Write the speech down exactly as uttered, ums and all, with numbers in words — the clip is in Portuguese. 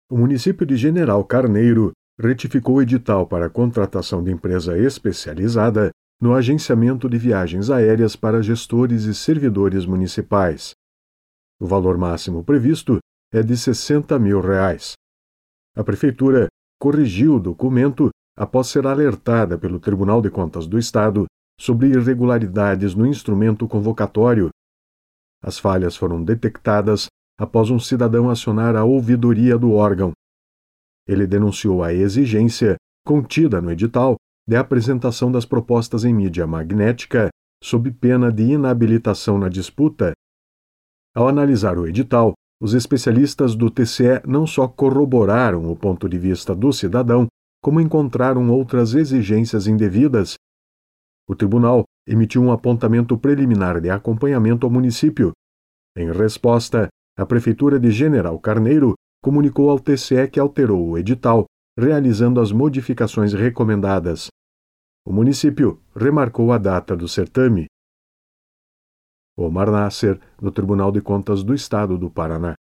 O município de General Carneiro retificou o edital para a contratação de empresa especializada no agenciamento de viagens aéreas para gestores e servidores municipais. O valor máximo previsto é de sessenta mil reais. A Prefeitura corrigiu o documento após ser alertada pelo Tribunal de Contas do Estado sobre irregularidades no instrumento convocatório. As falhas foram detectadas após um cidadão acionar a ouvidoria do órgão. Ele denunciou a exigência, contida no edital, de apresentação das propostas em mídia magnética, sob pena de inabilitação na disputa. Ao analisar o edital, os especialistas do T C E não só corroboraram o ponto de vista do cidadão, como encontraram outras exigências indevidas. O tribunal emitiu um apontamento preliminar de acompanhamento ao município. Em resposta, a Prefeitura de General Carneiro comunicou ao T C E que alterou o edital, realizando as modificações recomendadas. O município remarcou a data do certame. Omar Nasser, do Tribunal de Contas do Estado do Paraná.